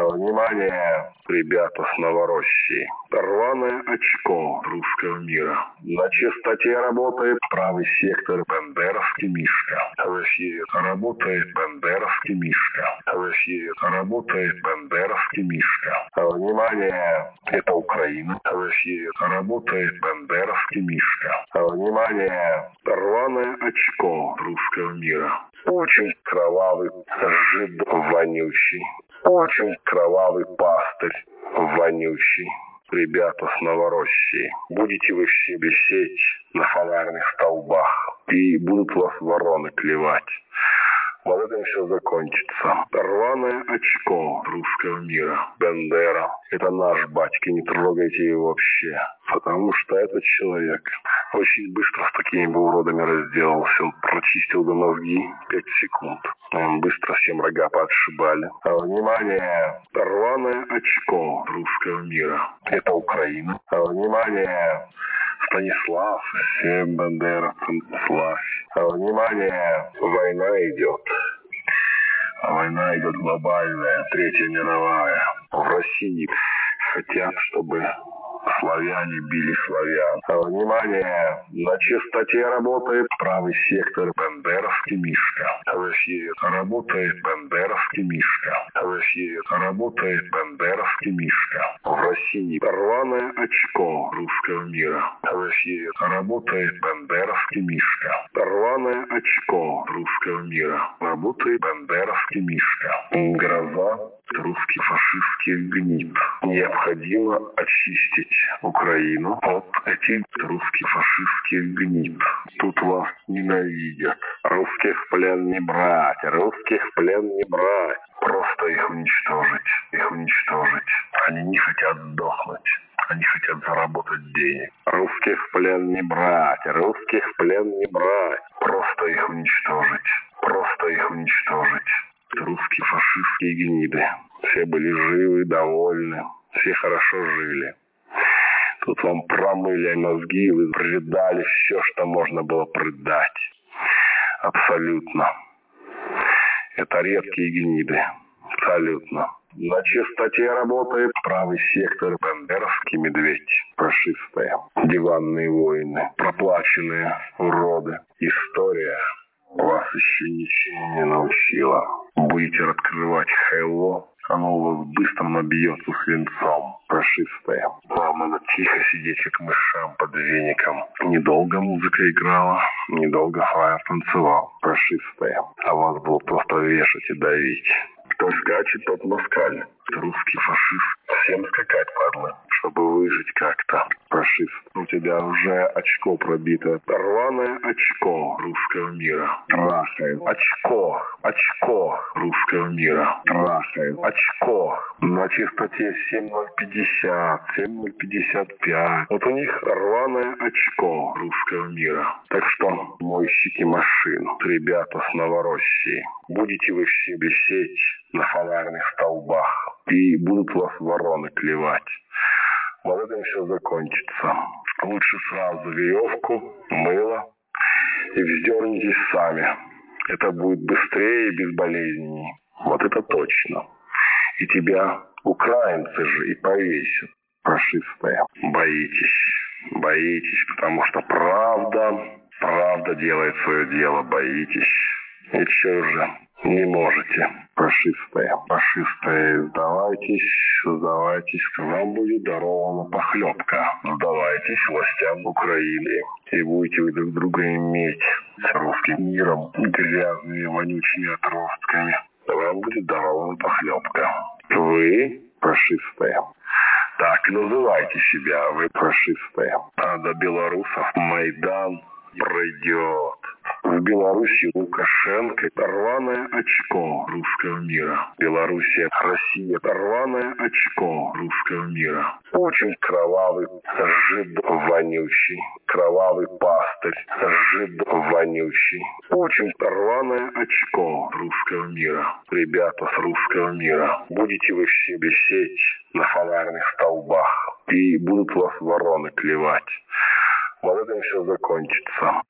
Внимание, ребята с Новороссии. Рваное очко русского мира. На чистоте работает правый сектор Бендеровский Мишка. В эфире работает Бендеровский Мишка. В эфире работает Бендеровский Мишка. Внимание, это Украина. В эфире работает Бендеровский Мишка. Внимание, рваное очко русского мира. Очень кровавый жид вонючий. Очень кровавый пастырь вонючий. Ребята с Новороссии. Будете вы в себе сеть на фонарных столбах, и будут вас вороны клевать. Вот этим все закончится. Рваное очко русского мира. Бендера. Это наш батька, не трогайте его вообще. Потому что этот человек очень быстро с такими бы уродами разделался. Он прочистил бы мозги 5 секунд. Он быстро всем рога подшибали. Внимание! Рваное очко русского мира. Это Украина. Внимание! Станислав, всем бандеровцам славь. Внимание! Война идет. Война идет глобальная, Третья мировая. В России хотят, чтобы славяне били славян. Внимание! На чистоте работает правый сектор Бендеровский Мишка. В эфире работает Бендеровский Мишка. В эфире работает Бендеровский Мишка. В России рваное очко русского мира. В эфире работает Бендеровский Мишка. Рваное очко русского мира. Работает Бендеровский Мишка. Гроза русский фашистский гнид. Необходимо очистить Украину от этих русских фашистских гнид. Тут вас ненавидят. Русских в плен не брать. Русских в плен не брать. Просто их уничтожить. Их уничтожить. Они не хотят сдохнуть. Они хотят заработать денег. Русских в плен не брать. Русских в плен не брать. Просто их уничтожить. Просто их уничтожить. Русские фашистские гниды. Все были живы, довольны. Все хорошо жили. Тут вам промыли мозги, вы предали все, что можно было предать. Абсолютно. Это редкие гниды. Абсолютно. На чистоте работает правый сектор Бендеровский медведь. Фашисты. Диванные воины. Проплаченные уроды. История вас еще ничего не научила. Будете открывать хайло, оно у вас быстро набьется свинцом. Фашисты. Вам надо тихо сидеть, как мышам под веником. Недолго музыка играла, недолго фаер танцевал. Фашисты. А вас было просто вешать и давить. Кто скачет, тот москаль. Русский фашист. Всем скакать, падлы, чтобы выжить как-то. Фашист. У тебя уже очко пробито. Рваное очко русского мира. Трахает. Очко. Очко русского мира. Трахает. Очко. На чистоте 7050, 7055. Вот у них рваное очко русского мира. Так что мойщики машин, ребята с Новороссии, будете вы в себе сеть на фонарных столбах, и будут вас вороны клевать. Вот этим все закончится. Лучше сразу веревку, мыло и вздернитесь сами. Это будет быстрее и безболезненнее. Вот это точно. И тебя украинцы же и повесят. Фашисты. Боитесь. Боитесь, потому что правда делает свое дело. Боитесь. И что же? Не можете. Фашисты. Фашисты, сдавайтесь, вам будет дарована похлебка. Сдавайтесь властям Украины. И будете вы друг друга иметь с русским миром грязными, вонючими отростками. Вам будет дарована похлебка. Вы фашисты. Так называйте себя, вы фашисты. А до белорусов Майдан пройдет. В Беларуси Лукашенко – рваное очко русского мира. Белоруссия, Россия – рваное очко русского мира. Очень кровавый жид вонючий. Кровавый пастырь жид вонючий. Очень рваное очко русского мира. Ребята с русского мира, будете вы в себе сеть на фонарных столбах, и будут вас вороны клевать. Вот этим все закончится.